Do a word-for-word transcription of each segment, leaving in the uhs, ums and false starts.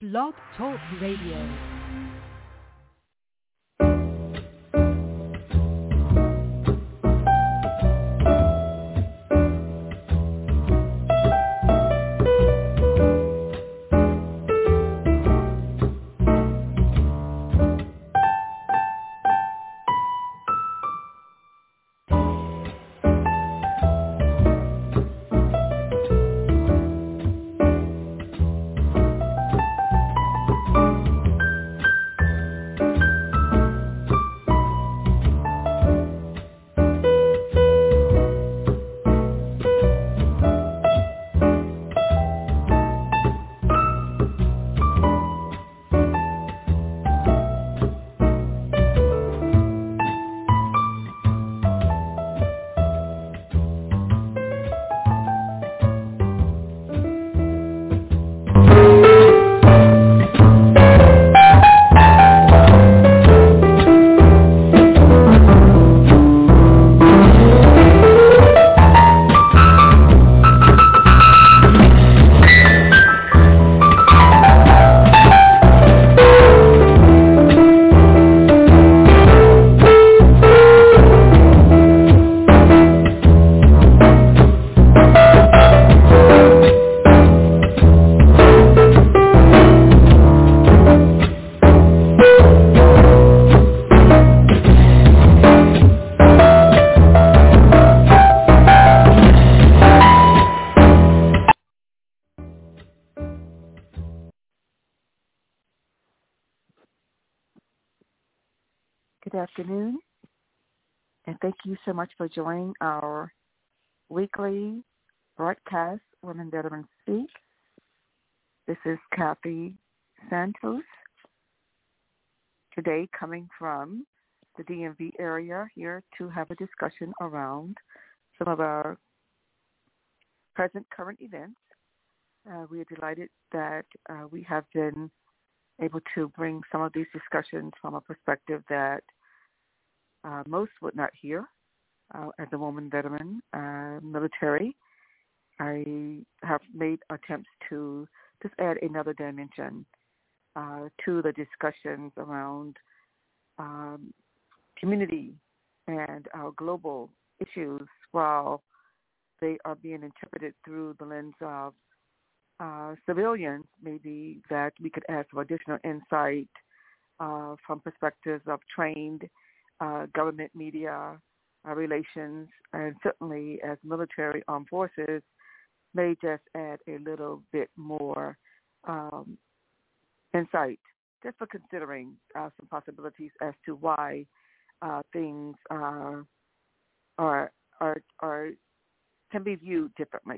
Blog Talk Radio. Good afternoon, and thank you so much for joining our weekly broadcast, Women Veterans Speak. This is Kathy Santos, today coming from the D M V area here to have a discussion around some of our present current events. Uh, we are delighted that uh, we have been able to bring some of these discussions from a perspective that Uh, most would not hear. Uh, as a woman veteran, uh, military, I have made attempts to just add another dimension uh, to the discussions around um, community and our global issues while they are being interpreted through the lens of uh, civilians, maybe that we could add some additional insight uh, from perspectives of trained Uh, government media uh, relations, and certainly as military armed forces may just add a little bit more um, insight just for considering uh, some possibilities as to why uh, things are, are, are, are can be viewed differently.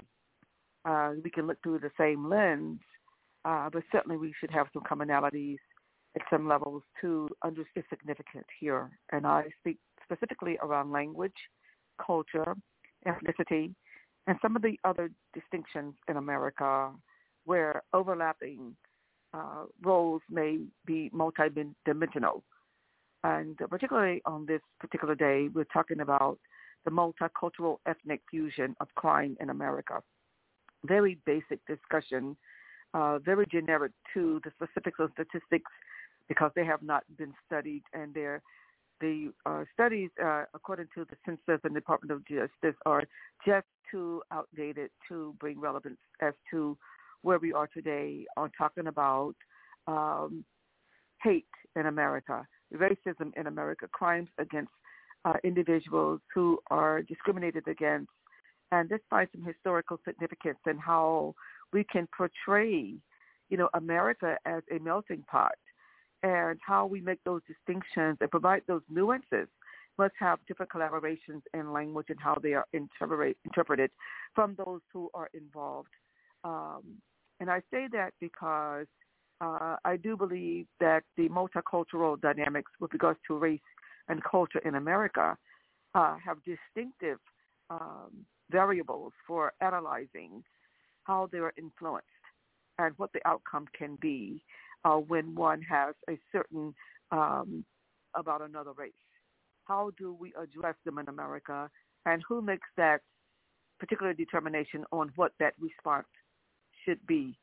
Uh, we can look through the same lens, uh, but certainly we should have some commonalities at some levels to understand significant here. And I speak specifically around language, culture, ethnicity, and some of the other distinctions in America where overlapping uh, roles may be multidimensional. And particularly on this particular day, we're talking about the multicultural ethnic fusion of crime in America. Very basic discussion, uh, very generic to the specifics of statistics, because they have not been studied, and they're, the uh, studies, uh, according to the Census and Department of Justice, are just too outdated to bring relevance as to where we are today on talking about um, hate in America, racism in America, crimes against uh, individuals who are discriminated against, and just find some historical significance in how we can portray, you know, America as a melting pot. And how we make those distinctions and provide those nuances must have different collaborations in language and how they are interpret, interpreted from those who are involved. Um, and I say that because uh, I do believe that the multicultural dynamics with regards to race and culture in America uh, have distinctive um, variables for analyzing how they are influenced and what the outcome can be Uh, when one has a certain um, about another race. How do we address them in America, and who makes that particular determination on what that response should be?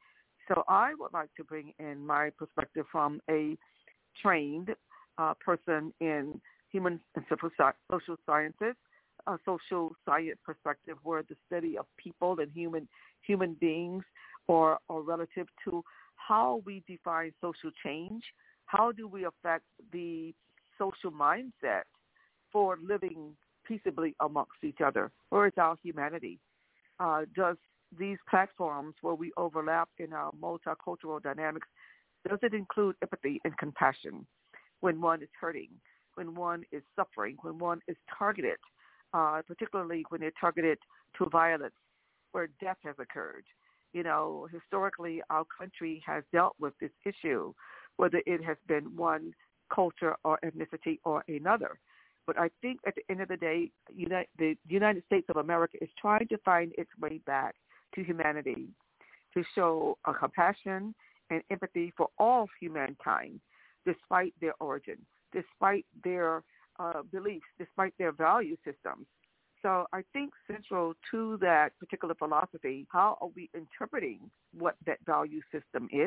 So I would like to bring in my perspective from a trained uh, person in human and social sciences, a social science perspective where the study of people and human human beings or, or relative to how we define social change, how do we affect the social mindset for living peaceably amongst each other? Where is our humanity? Uh, does these platforms where we overlap in our multicultural dynamics, does it include empathy and compassion when one is hurting, when one is suffering, when one is targeted, uh, particularly when they're targeted to violence where death has occurred? You know, historically, our country has dealt with this issue, whether it has been one culture or ethnicity or another. But I think at the end of the day, United, the United States of America is trying to find its way back to humanity, to show a compassion and empathy for all humankind, despite their origin, despite their uh, beliefs, despite their value systems. So I think central to that particular philosophy, how are we interpreting what that value system is,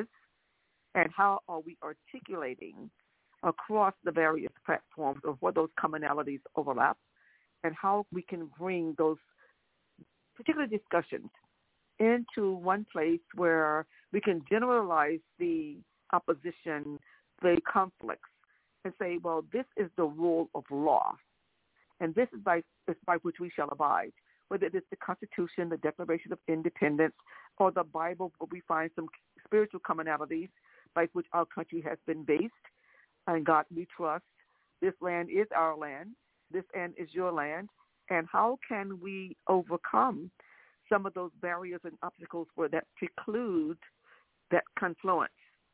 and how are we articulating across the various platforms of where those commonalities overlap, and how we can bring those particular discussions into one place where we can generalize the opposition, the conflicts, and say, well, this is the rule of law, and this is by, is by which we shall abide, whether it is the Constitution, the Declaration of Independence, or the Bible, where we find some spiritual commonalities by which our country has been based. And God, we trust. This land is our land. This land is your land. And how can we overcome some of those barriers and obstacles where that preclude that confluence,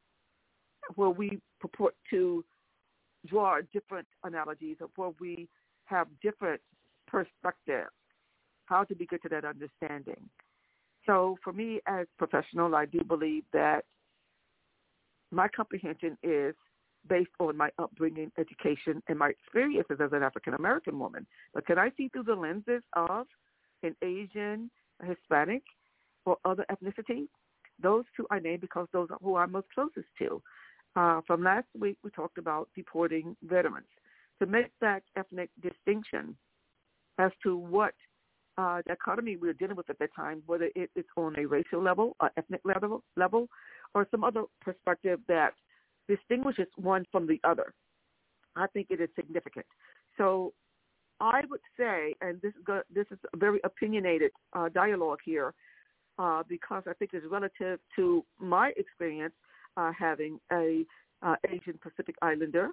where we purport to draw different analogies of where we have different perspectives, how to be good to that understanding. So for me as a professional, I do believe that my comprehension is based on my upbringing, education, and my experiences as an African-American woman. But can I see through the lenses of an Asian, a Hispanic, or other ethnicity? Those two I name because those are who I'm most closest to. Uh, from last week, we talked about deporting veterans. To make that ethnic distinction as to what uh, dichotomy we were dealing with at that time, whether it is on a racial level, or ethnic level, level, or some other perspective that distinguishes one from the other, I think it is significant. So I would say, and this is, go, this is a very opinionated uh, dialogue here, uh, because I think it's relative to my experience uh, having a uh, Asian Pacific Islander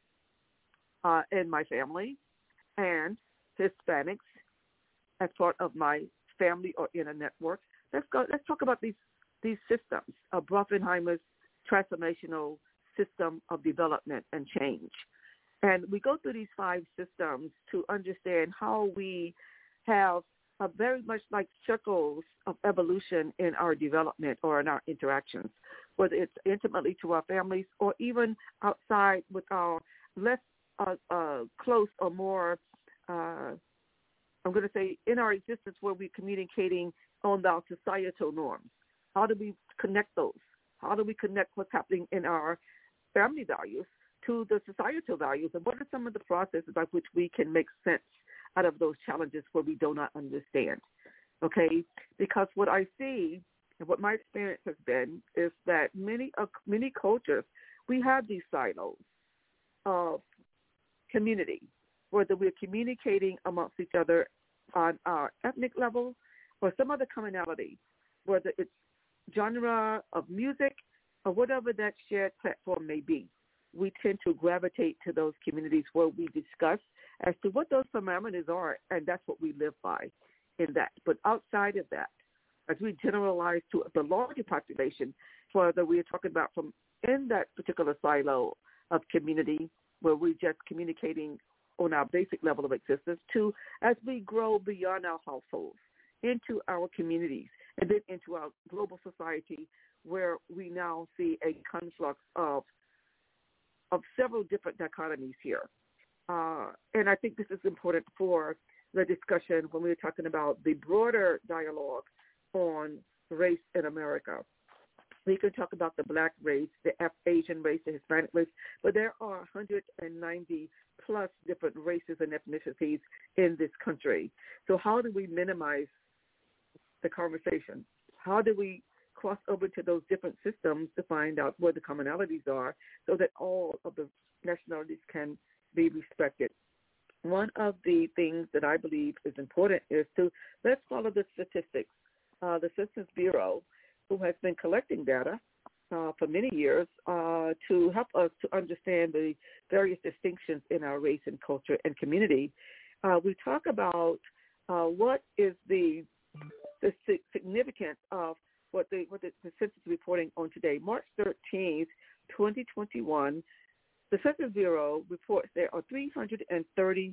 uh, in my family and Hispanics as part of my family or in a network. Let's go. Let's talk about these these systems of Brockenheimer's transformational system of development and change. And we go through these five systems to understand how we have a very much like circles of evolution in our development or in our interactions, whether it's intimately to our families or even outside with our less uh, uh, close or more, uh, I'm going to say, in our existence where we're communicating on our societal norms. How do we connect those? How do we connect what's happening in our family values to the societal values? And what are some of the processes by which we can make sense out of those challenges where we do not understand? Okay? Because what I see and what my experience has been is that many uh, many cultures, we have these silos of community, whether we're communicating amongst each other on our ethnic level or some other commonality, whether it's genre of music or whatever that shared platform may be. We tend to gravitate to those communities where we discuss as to what those parameters are, and that's what we live by in that. But outside of that, as we generalize to the larger population, whether we are talking about from in that particular silo of community where we're just communicating on our basic level of existence, to as we grow beyond our households, into our communities, and then into our global society where we now see a conflux of of several different dichotomies here. Uh, and I think this is important for the discussion when we're talking about the broader dialogue on race in America. We can talk about the Black race, the Asian race, the Hispanic race, but there are one hundred ninety plus different races and ethnicities in this country. So how do we minimize the conversation? How do we cross over to those different systems to find out where the commonalities are so that all of the nationalities can be respected? One of the things that I believe is important is to let's follow the statistics. Uh, the Census Bureau, who has been collecting data uh, for many years uh, to help us to understand the various distinctions in our race and culture and community. Uh, we talk about uh, what is the, the significance of what the, what the, the Census is reporting on today. March thirteenth, twenty twenty-one, the Census Bureau reports there are three hundred thirty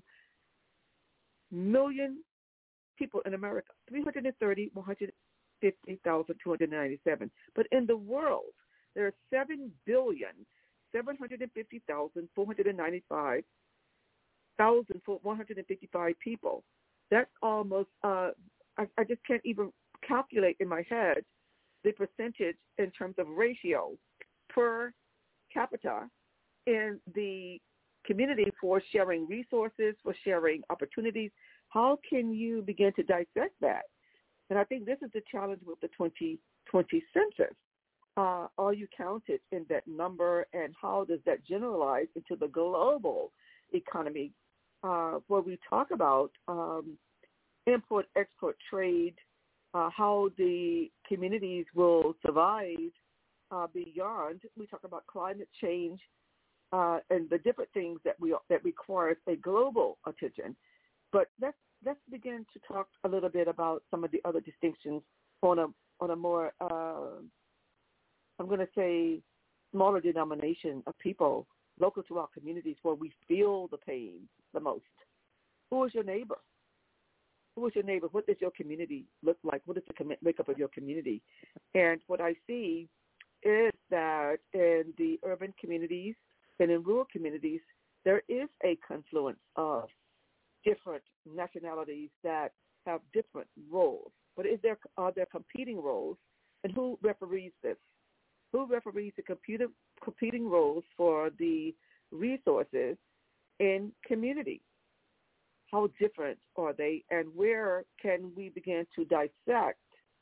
million people in America, three hundred thirty, one hundred fifty thousand, two hundred ninety-seven. But in the world, there are seven billion, seven hundred fifty thousand, four hundred ninety-five thousand, one hundred fifty-five people. That's almost, uh, I, I just can't even calculate in my head the percentage in terms of ratio per capita in the community for sharing resources, for sharing opportunities. How can you begin to dissect that? And I think this is the challenge with the twenty twenty census. Uh, are you counted in that number, and how does that generalize into the global economy, uh, where we talk about um, import, export, trade, uh, how the communities will survive uh, beyond. We talk about climate change uh, and the different things that we that requires a global attention. But let's let's begin to talk a little bit about some of the other distinctions on a on a more uh, I'm going to say smaller denomination of people local to our communities where we feel the pain the most. Who is your neighbor? Who is your neighbor? What does your community look like? What is the makeup of your community? And what I see is that in the urban communities and in rural communities, there is a confluence of different nationalities that have different roles. But is there are there competing roles, and who referees this? Who referees the computer, competing roles for the resources in community? How different are they, and where can we begin to dissect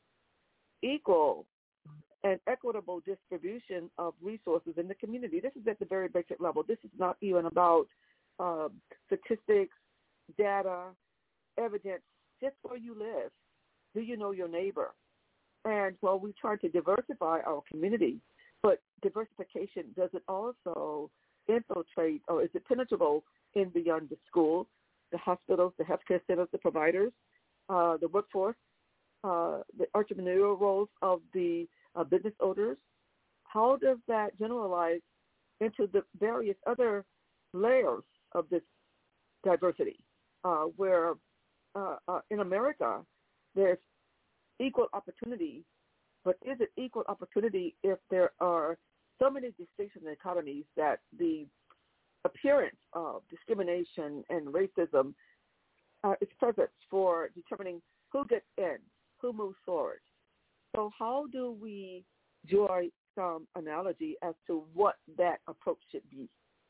equal and equitable distribution of resources in the community? This is at the very basic level. This is not even about uh, statistics, data, evidence, just where you live. Do you know your neighbor? And while we try to diversify our community, but diversification, does it also infiltrate, or is it penetrable in beyond the school, the hospitals, the healthcare centers, the providers, uh, the workforce, uh, the entrepreneurial roles of the uh, business owners? How does that generalize into the various other layers of this diversity, uh, where uh, uh, in America there's equal opportunity, but is it equal opportunity if there are so many distinctions in economies that the appearance of discrimination and racism uh, is present for determining who gets in, who moves forward? So how do we draw some analogy as to what that approach should be,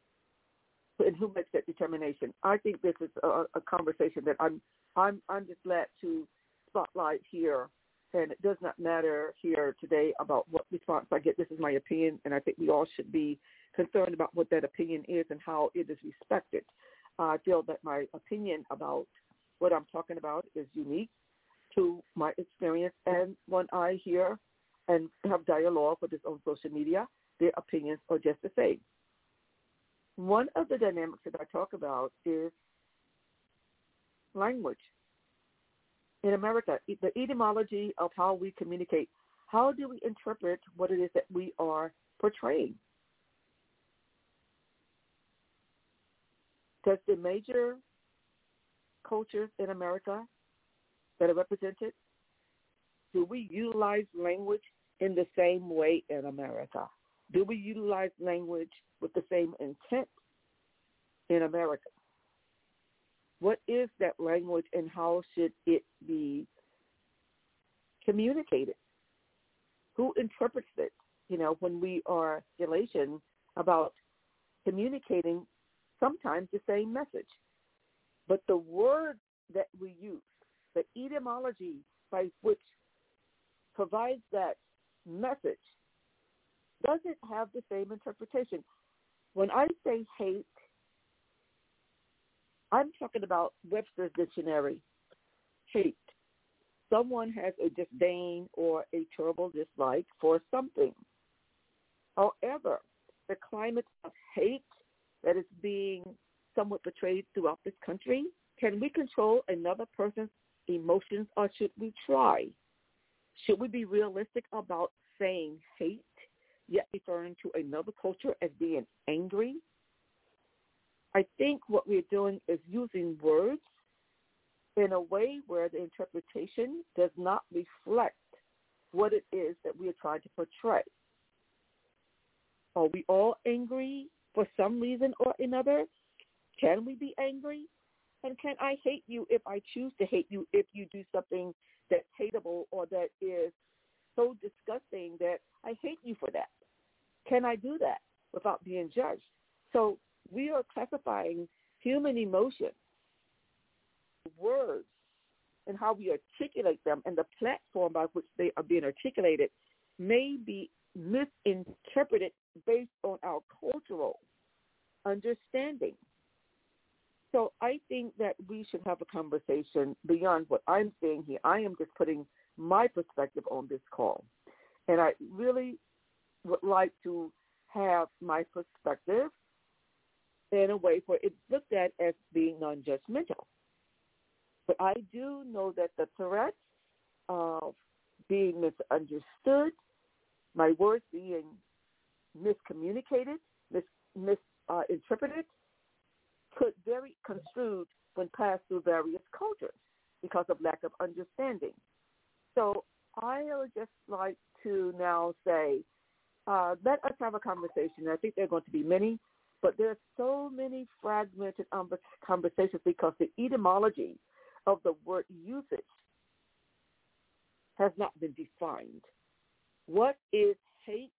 and who makes that determination? I think this is a, a conversation that I'm I'm I'm just glad to spotlight here, and it does not matter here today about what response I get. This is my opinion, and I think we all should be concerned about what that opinion is and how it is respected. Uh, I feel that my opinion about what I'm talking about is unique to my experience, and when I hear and have dialogue with this on social media, their opinions are just the same. One of the dynamics that I talk about is language. In America, the etymology of how we communicate. How do we interpret what it is that we are portraying? Does the major cultures in America that are represented, do we utilize language in the same way in America? Do we utilize language with the same intent in America? What is that language, and how should it be communicated? Who interprets it? you know, when we are elation about communicating sometimes the same message. But the word that we use, the etymology by which provides that message, doesn't have the same interpretation. When I say hate, I'm talking about Webster's dictionary. Hate. Someone has a disdain or a terrible dislike for something. However, the climate of hate that is being somewhat portrayed throughout this country, can we control another person's emotions, or should we try? Should we be realistic about saying hate, yet referring to another culture as being angry? I think what we're doing is using words in a way where the interpretation does not reflect what it is that we are trying to portray. Are we all angry for some reason or another? Can we be angry? And can I hate you if I choose to hate you if you do something that's hateable or that is so disgusting that I hate you for that? Can I do that without being judged? So we are classifying human emotions, words, and how we articulate them, and the platform by which they are being articulated may be misinterpreted based on our cultural understanding. So I think that we should have a conversation beyond what I'm saying here. I am just putting my perspective on this call. And I really would like to have my perspective in a way where it's looked at as being non-judgmental. But I do know that the threat of being misunderstood, my words being miscommunicated, mis, misinterpreted, uh, could very construed when passed through various cultures because of lack of understanding. So I would just like to now say, uh, let us have a conversation. I think there are going to be many, but there are so many fragmented conversations because the etymology of the word usage has not been defined. What is hate?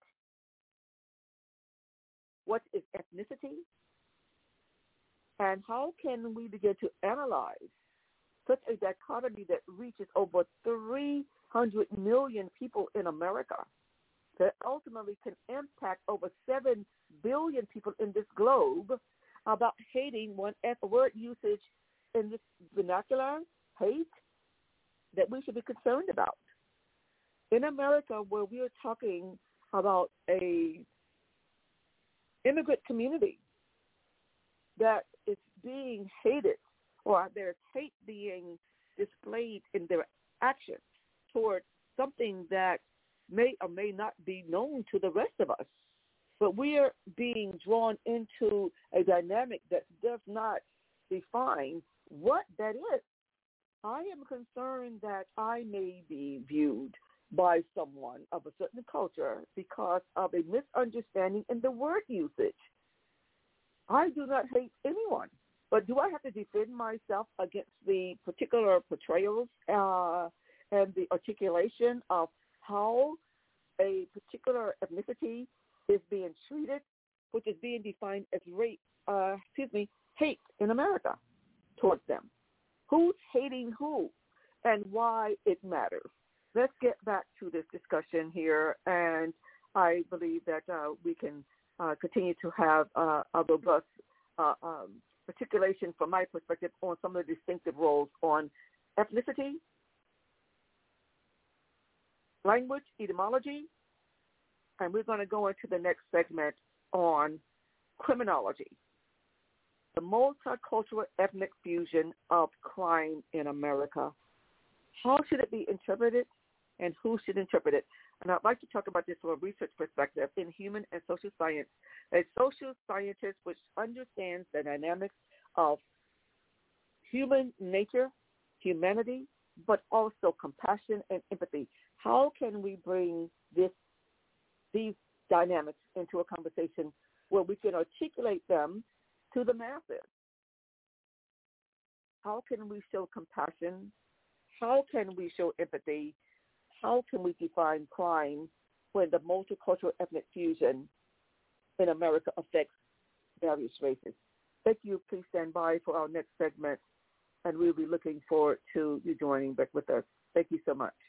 What is ethnicity? And how can we begin to analyze such a dichotomy that reaches over three hundred million people in America, that ultimately can impact over seven billion people in this globe, about hating one F word usage in this vernacular, hate, that we should be concerned about? In America, where we are talking about a immigrant community that is being hated, or there's hate being displayed in their actions toward something that may or may not be known to the rest of us. But we are being drawn into a dynamic that does not define what that is. I am concerned that I may be viewed by someone of a certain culture because of a misunderstanding in the word usage. I do not hate anyone, but do I have to defend myself against the particular portrayals uh, and the articulation of how a particular ethnicity is being treated, which is being defined as rape, uh, excuse me, hate in America towards them? Who's hating who and why it matters? Let's get back to this discussion here, and I believe that uh, we can uh, continue to have uh, a robust uh, um, articulation from my perspective on some of the distinctive roles on ethnicity, language, etymology, and we're going to go into the next segment on criminology, the multicultural ethnic fusion of crime in America. How should it be interpreted, and who should interpret it? And I'd like to talk about this from a research perspective in human and social science. A social scientist which understands the dynamics of human nature, humanity, but also compassion and empathy. How can we bring this, these dynamics into a conversation where we can articulate them to the masses? How can we show compassion? How can we show empathy? How can we define crime when the multicultural ethnic fusion in America affects various races. Thank you. Please stand by for our next segment, and we'll be looking forward to you joining back with us. Thank you so much.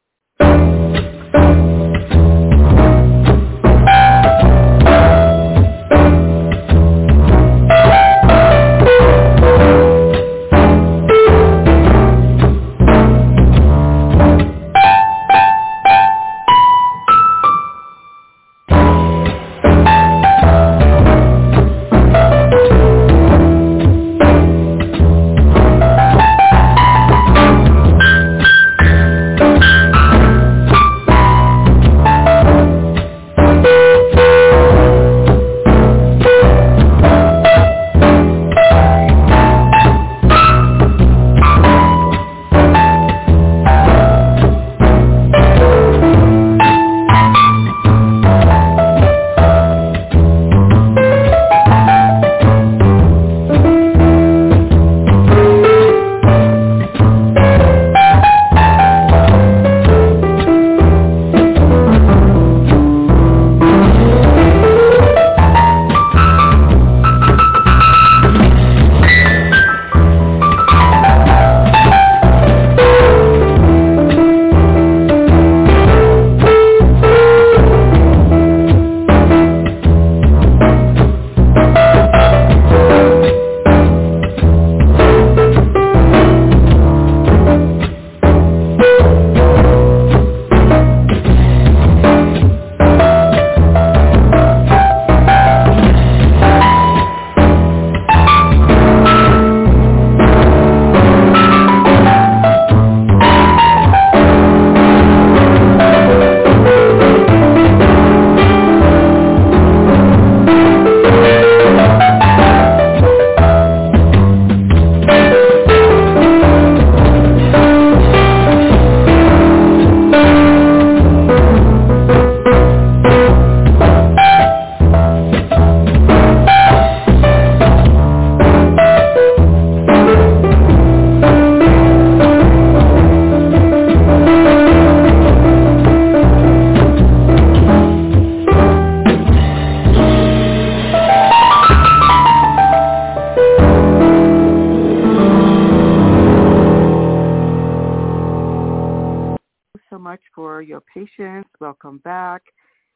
Patience. Welcome back.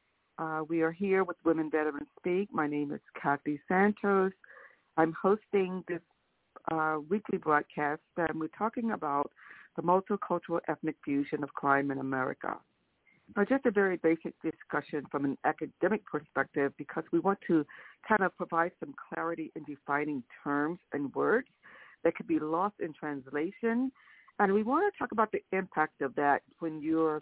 Uh, we are here with Women Veterans Speak. My name is Kathy Santos. I'm hosting this uh, weekly broadcast, and we're talking about the multicultural ethnic fusion of crime in America. Now, just a very basic discussion from an academic perspective, because we want to kind of provide some clarity in defining terms and words that could be lost in translation. And we want to talk about the impact of that when you're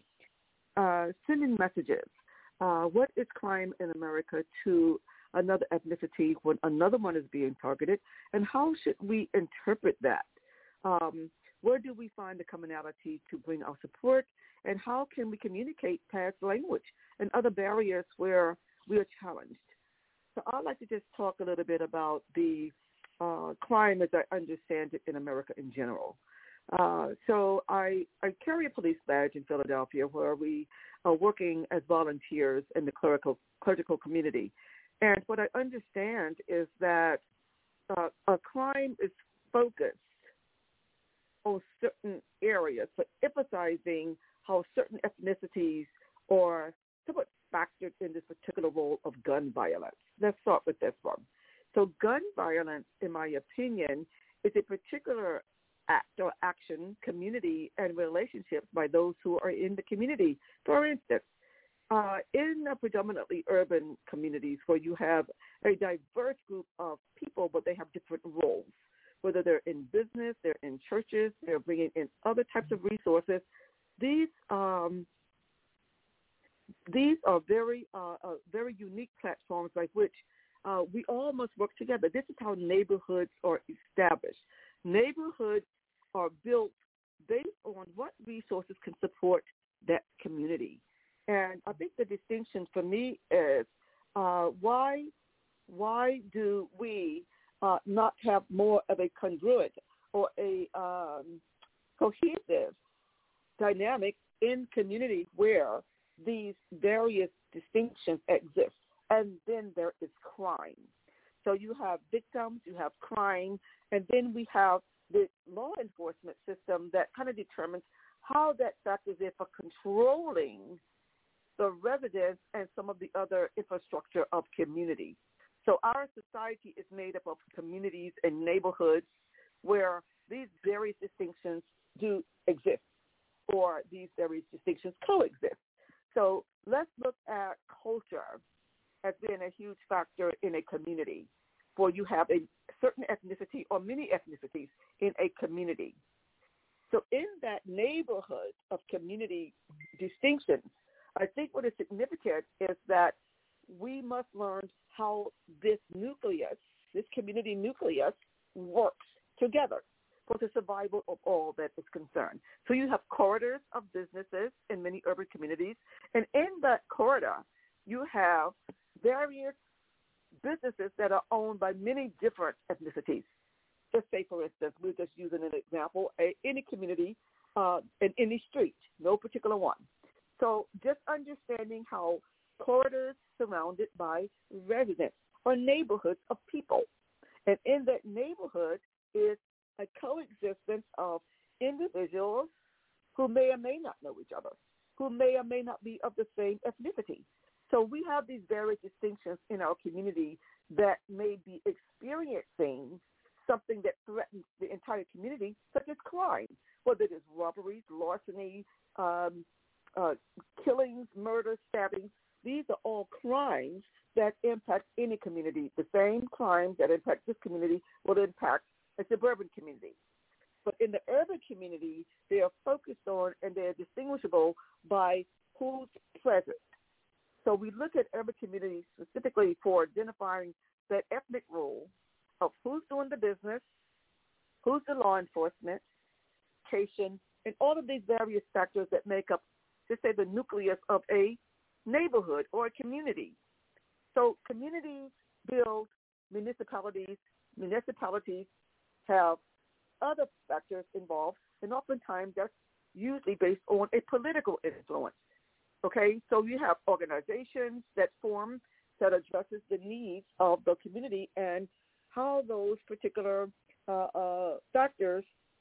Uh, sending messages. Uh, what is crime in America to another ethnicity when another one is being targeted, and how should we interpret that? Um, where do we find the commonality to bring our support, and how can we communicate past language and other barriers where we are challenged? So I'd like to just talk a little bit about the uh, crime as I understand it in America in general. Uh, so I, I carry a police badge in Philadelphia, where we are working as volunteers in the clerical, clerical community. And what I understand is that uh, a crime is focused on certain areas, but emphasizing how certain ethnicities are somewhat factored in this particular role of gun violence. Let's start with this one. So gun violence, in my opinion, is a particular act or action, community, and relationships by those who are in the community. For instance, uh, in uh, predominantly urban communities where you have a diverse group of people, but they have different roles, whether they're in business, they're in churches, they're bringing in other types of resources. These um, these are very uh, uh, very unique platforms by which uh, we all must work together. This is how neighborhoods are established. Neighborhoods are built based on what resources can support that community. And I think the distinction for me is uh, why why do we uh, not have more of a congruent or a um, cohesive dynamic in communities where these various distinctions exist. And then there is crime. So you have victims, you have crime, and then we have the law enforcement system that kind of determines how that factors in for controlling the residents and some of the other infrastructure of community. So our society is made up of communities and neighborhoods where these various distinctions do exist, or these various distinctions coexist. So let's look at culture as being a huge factor in a community, where you have a certain ethnicity or many ethnicities in a community. So in that neighborhood of community distinctions, I think what is significant is that we must learn how this nucleus, this community nucleus, works together for the survival of all that is concerned. So you have corridors of businesses in many urban communities, and in that corridor, you have various businesses that are owned by many different ethnicities. Just say, for instance, we're just using an example, a, any community, uh, in any street, no particular one. So just understanding how corridors surrounded by residents or neighborhoods of people. And in that neighborhood is a coexistence of individuals who may or may not know each other, who may or may not be of the same ethnicity. So we have these various distinctions in our community that may be experiencing something that threatens the entire community, such as crime, whether it is robberies, larceny, um, uh, killings, murders, stabbings. These are all crimes that impact any community. The same crimes that impact this community will impact a suburban community. But in the urban community, they are focused on and they're distinguishable by who's present. So we look at urban communities specifically for identifying that ethnic role of who's doing the business, who's the law enforcement, education, and all of these various factors that make up, just say, the nucleus of a neighborhood or a community. So communities build municipalities. Municipalities have other factors involved, and oftentimes that's usually based on a political influence. Okay, so you have organizations that form that addresses the needs of the community and how those particular uh, uh, factors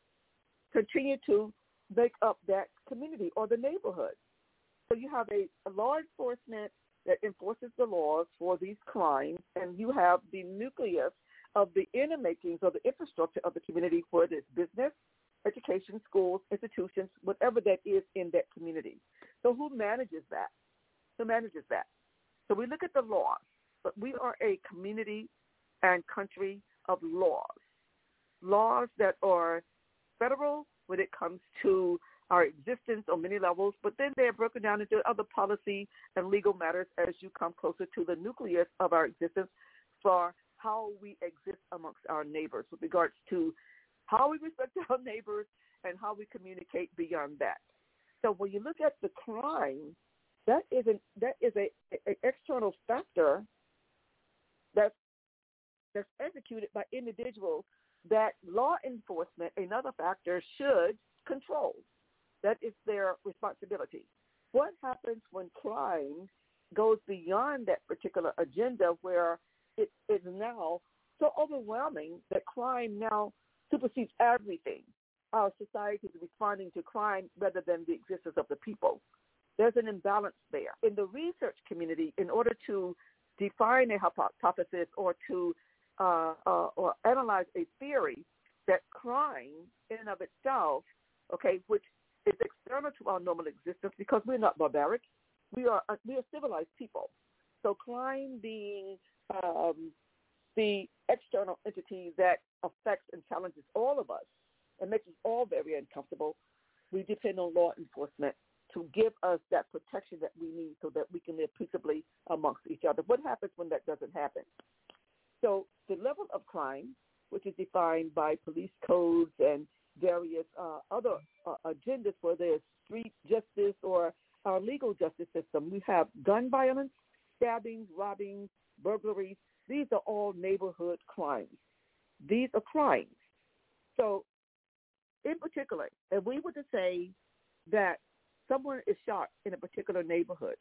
continue to make up that community or the neighborhood. So you have a, a law enforcement that enforces the laws for these crimes, and you have the nucleus of the inner makings of the infrastructure of the community, whether it's business, education, schools, institutions, whatever that is in that community. So who manages that? Who manages that? So we look at the laws, but we are a community and country of laws, laws that are federal when it comes to our existence on many levels, but then they are broken down into other policy and legal matters as you come closer to the nucleus of our existence for how we exist amongst our neighbors with regards to how we respect our neighbors and how we communicate beyond that. So when you look at the crime, that is an that is a, a external factor that's that's executed by individuals that law enforcement, another factor, should control. That is their responsibility. What happens when crime goes beyond that particular agenda, where it is now so overwhelming that crime now supersedes everything? Our society is responding to crime rather than the existence of the people. There's an imbalance there. In the research community, in order to define a hypothesis or to uh, uh, or analyze a theory that crime in and of itself, okay, which is external to our normal existence because we're not barbaric, we are uh, we are civilized people. So crime being um, the external entity that affects and challenges all of us and makes us all very uncomfortable, we depend on law enforcement to give us that protection that we need so that we can live peaceably amongst each other. What happens when that doesn't happen? So the level of crime, which is defined by police codes and various uh, other uh, agendas, whether it's street justice or our legal justice system, we have gun violence, stabbings, robbings, burglaries. These are all neighborhood crimes. These are crimes. So in particular, if we were to say that someone is shot in a particular neighborhood,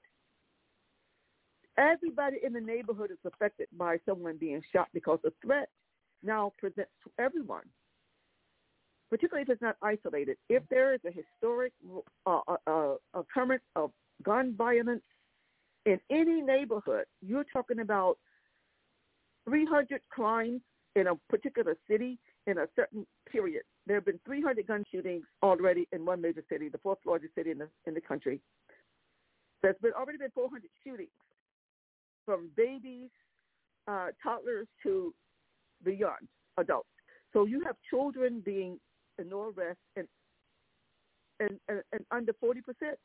everybody in the neighborhood is affected by someone being shot because the threat now presents to everyone, particularly if it's not isolated. If there is a historic uh, uh, occurrence of gun violence in any neighborhood, you're talking about three hundred crimes in a particular city in a certain period. There have been three hundred gun shootings already in one major city, the fourth largest city in the in the country. There's been already been four hundred shootings, from babies, uh, toddlers to beyond adults. So you have children being in no arrest, and and, and, and under forty percent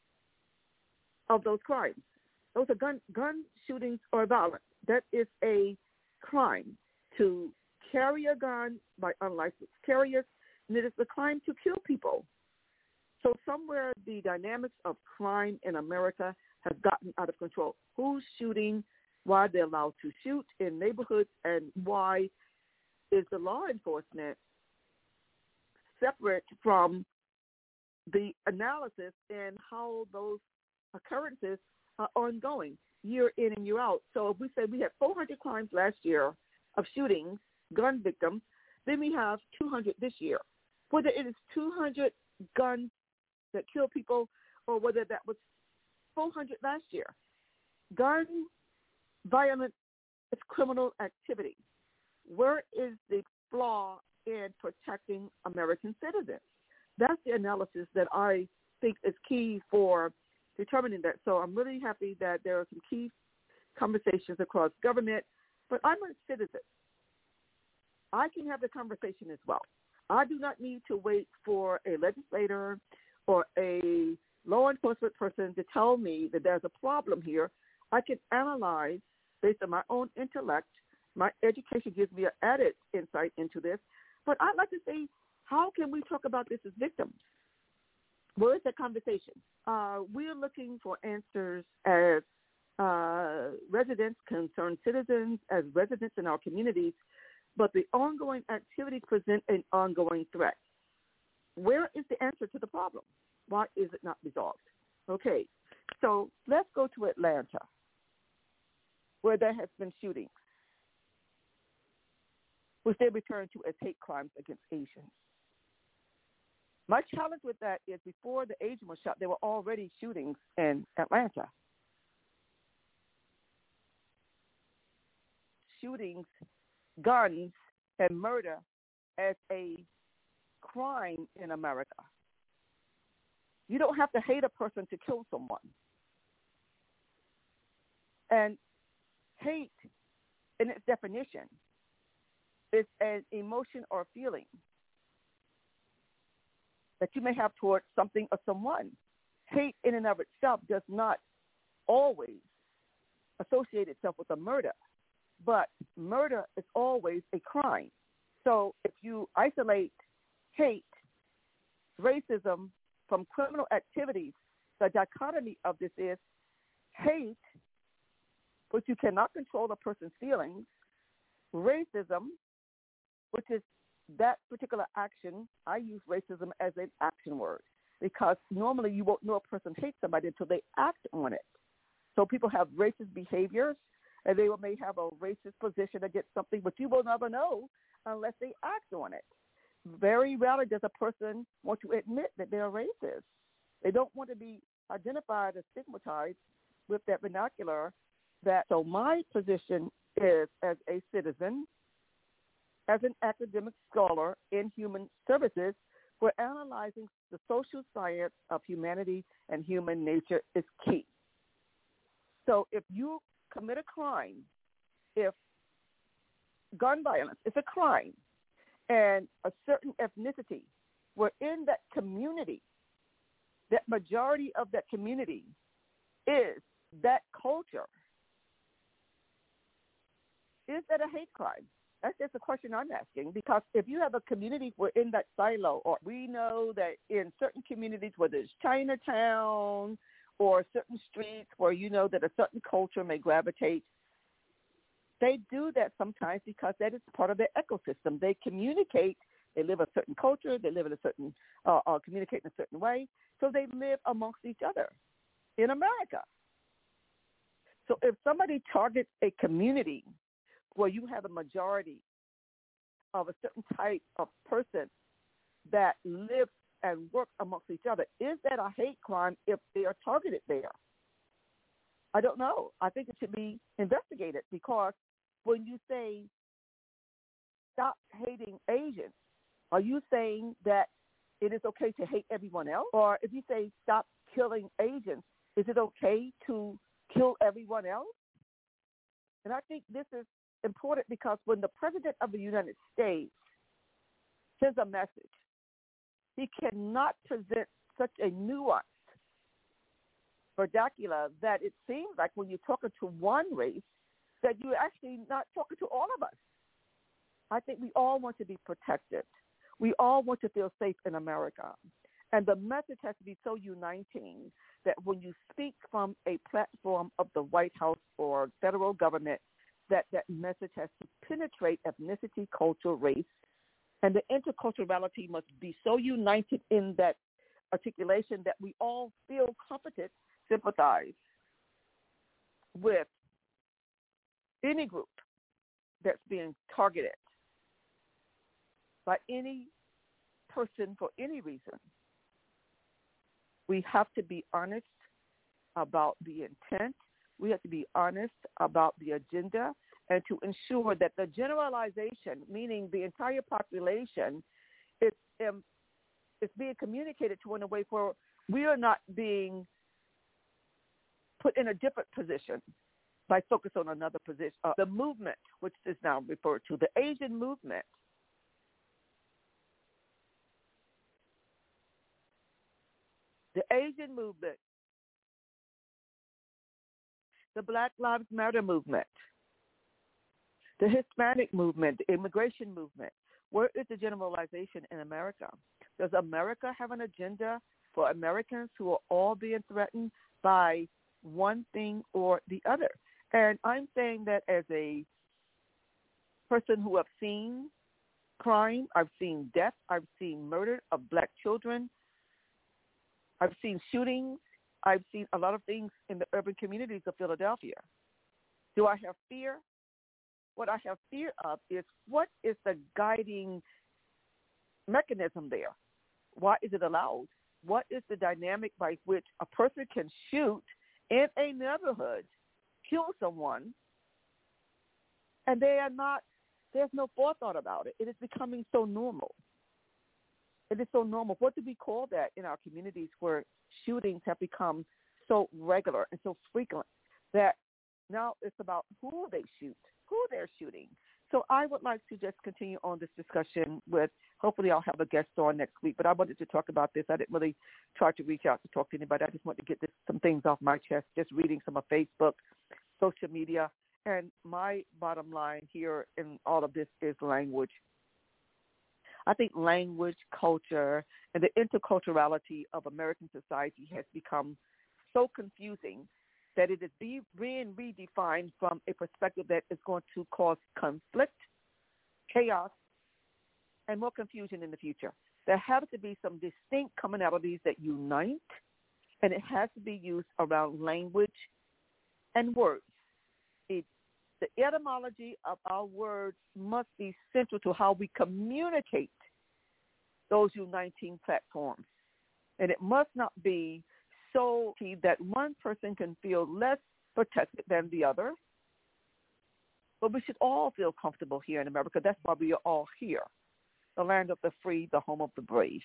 of those crimes. Those are gun gun shootings or violence. That is a crime to carry a gun by unlicensed carriers, and it is a crime to kill people. So somewhere the dynamics of crime in America have gotten out of control. Who's shooting, why they're allowed to shoot in neighborhoods, and why is the law enforcement separate from the analysis and how those occurrences are ongoing year in and year out. So if we say we had four hundred crimes last year of shootings, gun victims, then we have two hundred this year. Whether it is two hundred guns that kill people or whether that was four hundred last year, gun violence is criminal activity. Where is the flaw in protecting American citizens? That's the analysis that I think is key for determining that. So I'm really happy that there are some key conversations across government, but I'm a citizen. I can have the conversation as well. I do not need to wait for a legislator or a law enforcement person to tell me that there's a problem here. I can analyze based on my own intellect. My education gives me an added insight into this. But I'd like to say, how can we talk about this as victims? Where is that conversation? Uh, we're looking for answers as uh, residents, concerned citizens, as residents in our communities, but the ongoing activities present an ongoing threat. Where is the answer to the problem? Why is it not resolved? Okay, so let's go to Atlanta, where there has been shootings, which they refer to as hate crimes against Asians. My challenge with that is before the Asian was shot, there were already shootings in Atlanta. Shootings, guns, and murder as a crime in America. You don't have to hate a person to kill someone. And hate, in its definition, is an emotion or feeling that you may have towards something or someone. Hate in and of itself does not always associate itself with a murder, but murder is always a crime. So if you isolate hate, racism from criminal activities, the dichotomy of this is hate, which you cannot control a person's feelings, racism, which is that particular action. I use racism as an action word because normally you won't know a person hates somebody until they act on it. So people have racist behaviors, and they may have a racist position against something, but you will never know unless they act on it. Very rarely does a person want to admit that they're racist. They don't want to be identified or stigmatized with that vernacular. That so my position is, as a citizen, as an academic scholar in human services, we're analyzing the social science of humanity and human nature is key. So if you commit a crime, if gun violence is a crime, and a certain ethnicity, were in that community, that majority of that community is that culture, is that a hate crime? That's just a question I'm asking, because if you have a community where in that silo, or we know that in certain communities, whether it's Chinatown or certain streets where you know that a certain culture may gravitate, they do that sometimes because that is part of their ecosystem. They communicate They live a certain culture. They live in a certain, uh, uh, communicate in a certain way. So they live amongst each other in America. So if somebody targets a community where you have a majority of a certain type of person that lives and works amongst each other, is that a hate crime if they are targeted there? I don't know. I think it should be investigated, because when you say stop hating Asians, are you saying that it is okay to hate everyone else? Or if you say stop killing Asians, is it okay to kill everyone else? And I think this is important, because when the President of the United States sends a message, he cannot present such a nuanced vernacular that it seems like when you're talking to one race, that you're actually not talking to all of us. I think we all want to be protected. We all want to feel safe in America. And the message has to be so uniting that when you speak from a platform of the White House or federal government, that that message has to penetrate ethnicity, culture, race, and the interculturality must be so united in that articulation that we all feel comforted, sympathize with any group that's being targeted by any person for any reason. We have to be honest about the intent. We have to be honest about the agenda, and to ensure that the generalization, meaning the entire population, is, um, is being communicated to in a way where we are not being put in a different position by focus on another position. Uh, the movement, which is now referred to, the Asian movement, the Asian movement, the Black Lives Matter movement, the Hispanic movement, the immigration movement. Where is the generalization in America? Does America have an agenda for Americans who are all being threatened by one thing or the other? And I'm saying that as a person who have seen crime, I've seen death, I've seen murder of black children, I've seen shootings, I've seen a lot of things in the urban communities of Philadelphia. Do I have fear? What I have fear of is, what is the guiding mechanism there? Why is it allowed? What is the dynamic by which a person can shoot in a neighborhood, kill someone, and they are not, there's no forethought about it. It is becoming so normal. It is so normal. What do we call that in our communities where shootings have become so regular and so frequent that now it's about who they shoot, who they're shooting? So I would like to just continue on this discussion with, hopefully I'll have a guest on next week, but I wanted to talk about this. I didn't really try to reach out to talk to anybody. I just wanted to get this, some things off my chest, just reading some of Facebook, social media. And my bottom line here in all of this is language. I think language, culture, and the interculturality of American society has become so confusing that it is being redefined from a perspective that is going to cause conflict, chaos, and more confusion in the future. There has to be some distinct commonalities that unite, and it has to be used around language and words. It, the etymology of our words must be central to how we communicate those uniting platforms. And it must not be so key that one person can feel less protected than the other. But we should all feel comfortable here in America. That's why we are all here, the land of the free, the home of the brave.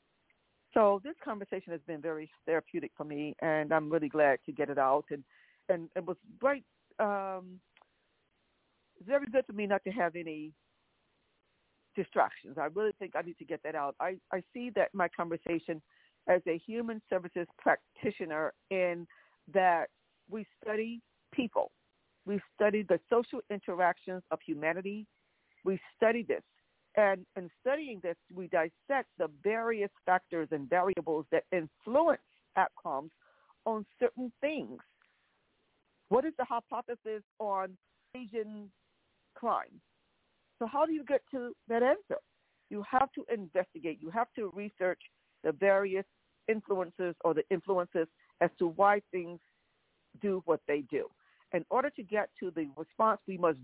So this conversation has been very therapeutic for me, and I'm really glad to get it out. And, and it was great. Um, it's very good for me not to have any distractions. I really think I need to get that out. I, I see that my conversation as a human services practitioner in that we study people. We study the social interactions of humanity. We study this. And in studying this, we dissect the various factors and variables that influence outcomes on certain things. What is the hypothesis on Asian crime? So how do you get to that answer? you have to investigate. You have to research the various influences or the influences as to why things do what they do. In order to get to the response, we must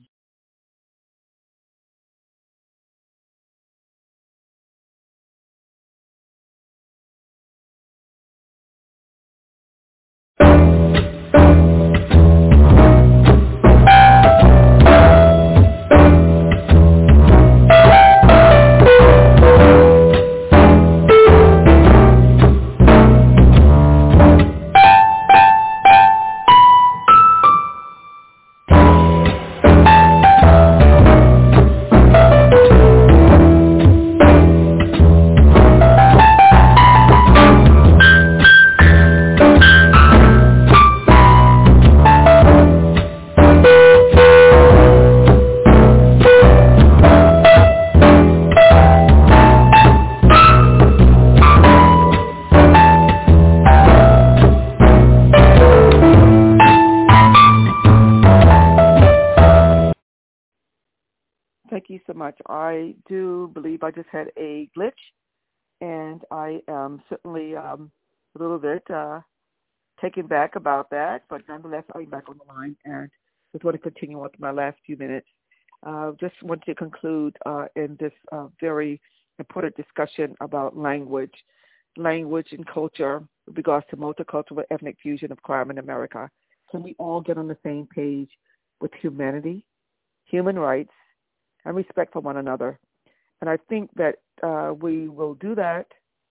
Thank you so much. I do believe I just had a glitch, and I am certainly um, a little bit uh, taken back about that, but nonetheless, I'm back on the line, and just want to continue on to my last few minutes. Uh, just want to conclude uh, in this uh, very important discussion about language, language and culture with regards to multicultural ethnic fusion of crime in America. Can we all get on the same page with humanity, human rights, and respect for one another? And I think that uh, we will do that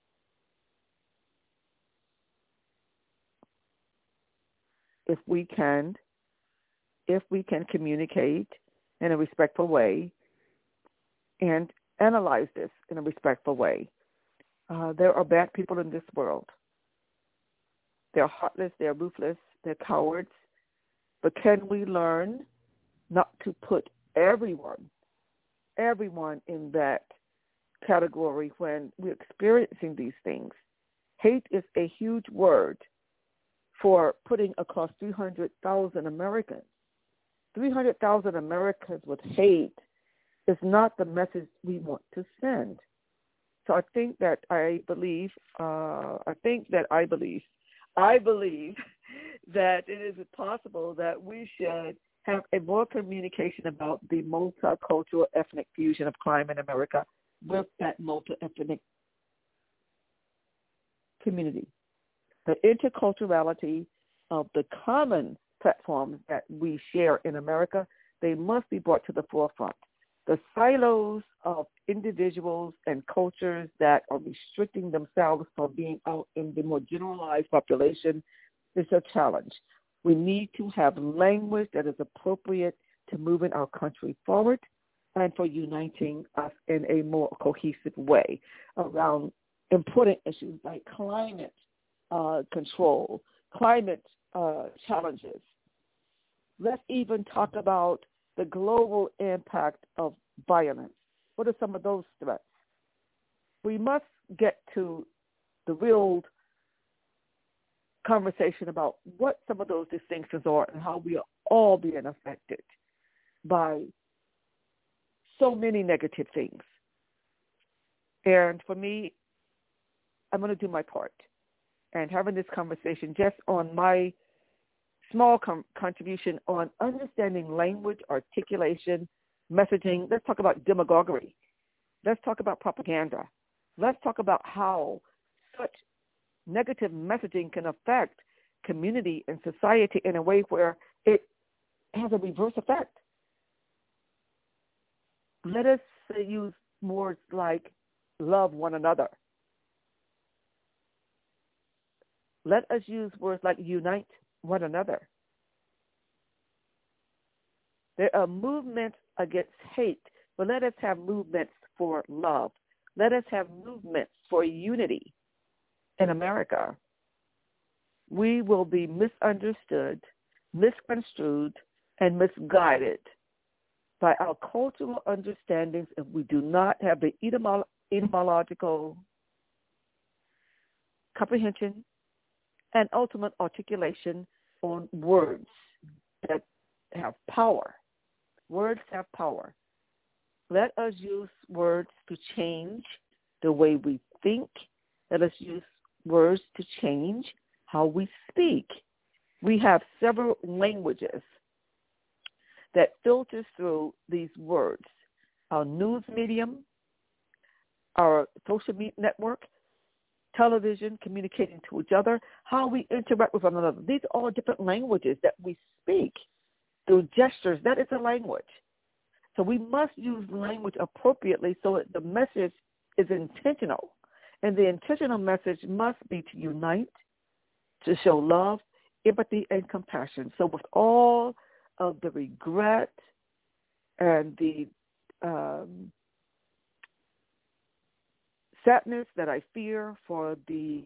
if we can, if we can communicate in a respectful way and analyze this in a respectful way. Uh, there are bad people in this world. They're heartless, they're ruthless, they're cowards. But can we learn not to put everyone everyone in that category when we're experiencing these things? Hate is a huge word for putting across three hundred thousand Americans. three hundred thousand Americans with hate is not the message we want to send. So I think that I believe, uh, I think that I believe, I believe that it is possible that we should have a more communication about the multicultural ethnic fusion of crime in America with that multi-ethnic community. The interculturality of the common platforms that we share in America, they must be brought to the forefront. The silos of individuals and cultures that are restricting themselves from being out in the more generalized population is a challenge. We need to have language that is appropriate to moving our country forward and for uniting us in a more cohesive way around important issues like climate uh, control, climate uh, challenges. Let's even talk about the global impact of violence. What are some of those threats? We must get to the real conversation about what some of those distinctions are and how we are all being affected by so many negative things. And for me, I'm going to do my part. And having this conversation just on my small com- contribution on understanding language, articulation, messaging. Let's talk about demagoguery. Let's talk about propaganda. Let's talk about how such negative messaging can affect community and society in a way where it has a reverse effect. Let us use words like love one another. Let us use words like unite one another. There are movements against hate, but let us have movements for love. Let us have movements for unity in America. We will be misunderstood, misconstrued, and misguided by our cultural understandings if we do not have the etymolo- etymological comprehension and ultimate articulation on words that have power. Words have power. Let us use words to change the way we think. Let us use words to change how we speak. We have several languages that filters through these words. Our news medium, our social media network, television, communicating to each other, how we interact with one another. These are all different languages that we speak through gestures. That is a language. So we must use language appropriately so that the message is intentional. And the intentional message must be to unite, to show love, empathy, and compassion. So with all of the regret and the um, sadness that I fear for the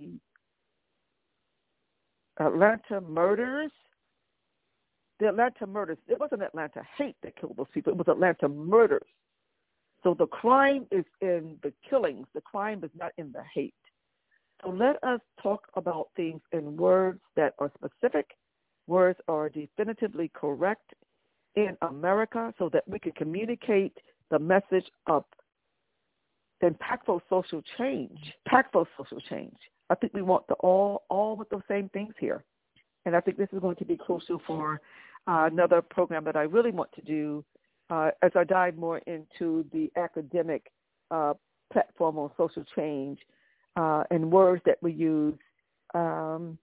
Atlanta murders, the Atlanta murders, it wasn't Atlanta hate that killed those people, it was Atlanta murders. So the crime is in the killings, the crime is not in the hate. So let us talk about things in words that are specific, words are definitively correct in America so that we can communicate the message of impactful social change, impactful social change. I think we want the all, all with the same things here. And I think this is going to be crucial for uh, another program that I really want to do uh, as I dive more into the academic uh, platform on social change uh, and words that we use. Um,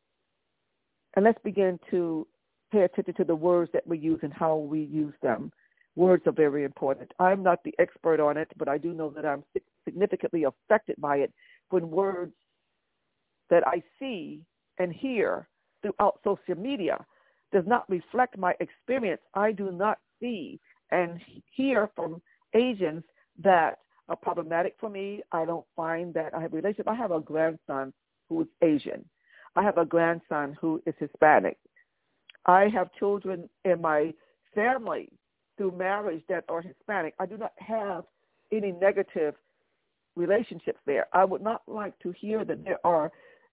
and let's begin to pay attention to the words that we use and how we use them. Words are very important. I'm not the expert on it, but I do know that I'm significantly affected by it when words that I see and hear throughout social media does not reflect my experience. I do not see and hear from Asians that are problematic for me. I don't find that I have a relationship. I have a grandson who is Asian. I have a grandson who is Hispanic. I have children in my family through marriage that are Hispanic. I do not have any negative relationships there. I would not like to hear that there are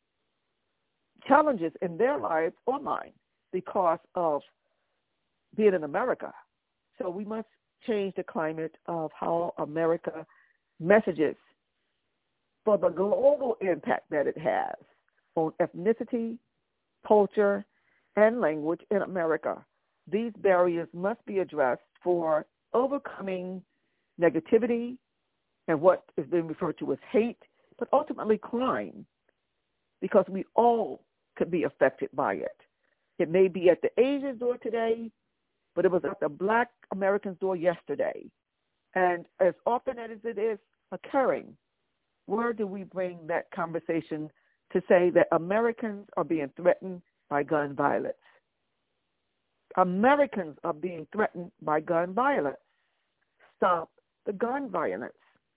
challenges in their lives or mine because of being in America. So we must change the climate of how America messages for the global impact that it has on ethnicity, culture, and language in America. These barriers must be addressed for overcoming negativity and what is being referred to as hate, but ultimately crime, because we all could be affected by it. It may be at the Asian door today, but it was at the Black American's door yesterday. And as often as it is occurring, where do we bring that conversation to say that Americans are being threatened by gun violence? Americans are being threatened by gun violence. Stop the gun violence.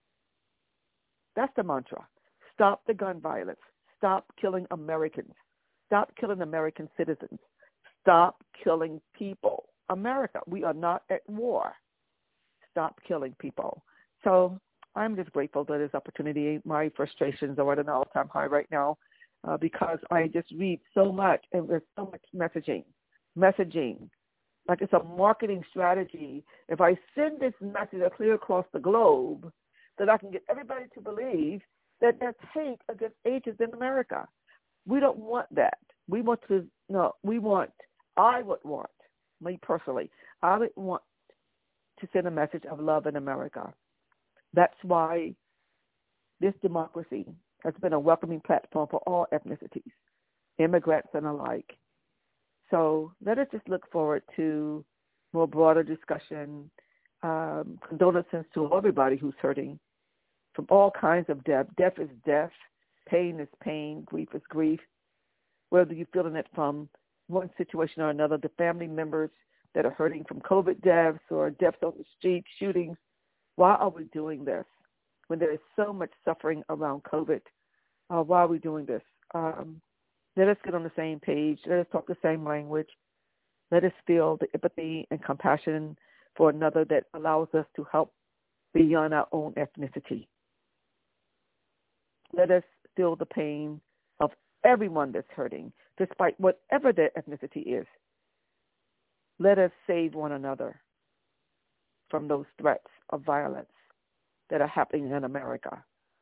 That's the mantra. Stop the gun violence. Stop killing Americans. Stop killing American citizens. Stop killing people. America, we are not at war. Stop killing people. So I'm just grateful for this opportunity. My frustrations are at an all-time high right now uh, because I just read so much, and there's so much messaging. Messaging, like it's a marketing strategy. If I send this message clear across the globe, that I can get everybody to believe that there's hate against Asians in America. We don't want that. We want to, no, we want, I would want, me personally, I would want to send a message of love in America. That's why this democracy has been a welcoming platform for all ethnicities, immigrants and alike. So let us just look forward to more broader discussion, um, condolences to everybody who's hurting from all kinds of death. Death is death. Pain is pain. Grief is grief. Whether you're feeling it from one situation or another, the family members that are hurting from COVID deaths or deaths on the street, shootings, why are we doing this when there is so much suffering around COVID? Uh, why are we doing this? Um, let us get on the same page. Let us talk the same language. Let us feel the empathy and compassion for another that allows us to help beyond our own ethnicity. Let us feel the pain of everyone that's hurting, despite whatever their ethnicity is. Let us save one another. from those threats of violence that are happening in America.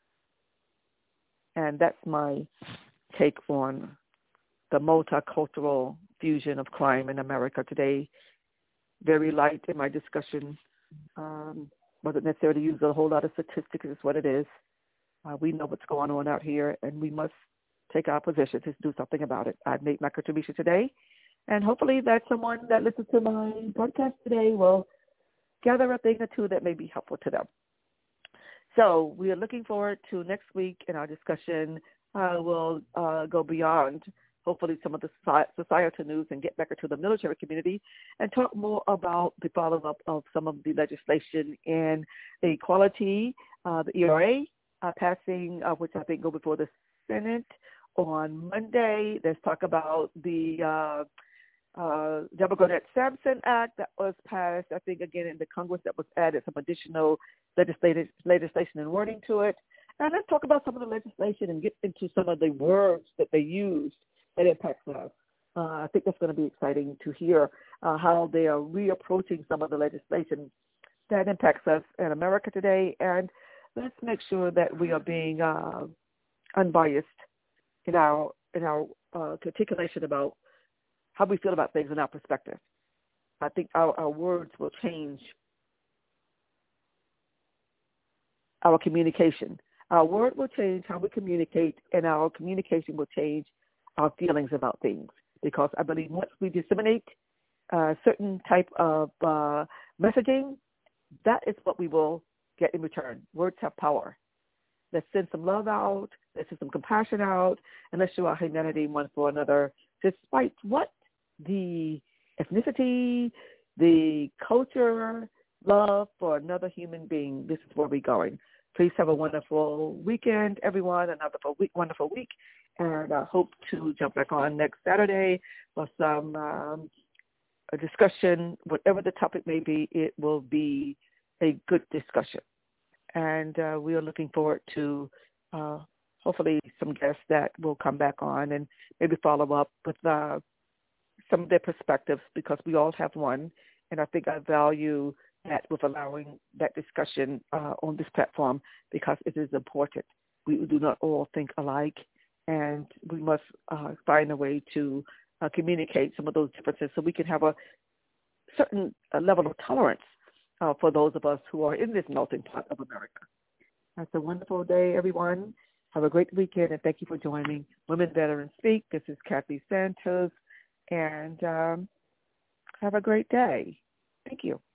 And that's my take on the multicultural fusion of crime in America today. Very light in my discussion. Um, wasn't necessarily use a whole lot of statistics is what it is. Uh, we know what's going on out here, and we must take our position to do something about it. I've made my contribution today, and hopefully that someone that listens to my podcast today will gather a thing or two that may be helpful to them. So we are looking forward to next week in our discussion. Uh, we'll uh, go beyond, hopefully, some of the societal news and get back into the military community and talk more about the follow-up of some of the legislation in the equality, uh, the E R A uh, passing, uh, which I think go before the Senate on Monday. Let's talk about the uh, uh, Deborah Goddard-Sampson Act that was passed, I think, again, in the Congress that was added some additional legislative legislation and wording to it. And let's talk about some of the legislation and get into some of the words that they used that impacts us. Uh, I think that's going to be exciting to hear uh, how they are reapproaching some of the legislation that impacts us in America today. And let's make sure that we are being uh, unbiased in our in our uh, articulation about how we feel about things in our perspective. I think our, our words will change our communication. Our word will change how we communicate, and our communication will change our feelings about things. Because I believe once we disseminate a certain type of uh, messaging, that is what we will get in return. Words have power. Let's send some love out. Let's send some compassion out, and let's show our humanity one for another, despite what the ethnicity, the culture, love for another human being. This is where we're going. Please have a wonderful weekend, everyone, another week, wonderful week, and I hope to jump back on next Saturday for some um, a discussion. Whatever the topic may be, it will be a good discussion. And uh, we are looking forward to uh, hopefully some guests that will come back on and maybe follow up with uh, some of their perspectives, because we all have one, and I think I value that with allowing that discussion uh, on this platform, because it is important. We do not all think alike, and we must uh, find a way to uh, communicate some of those differences so we can have a certain uh, level of tolerance uh, for those of us who are in this melting pot of America. That's a wonderful day, everyone. Have a great weekend, and thank you for joining Women Veterans Speak. This is Kathy Santos, and um, have a great day. Thank you.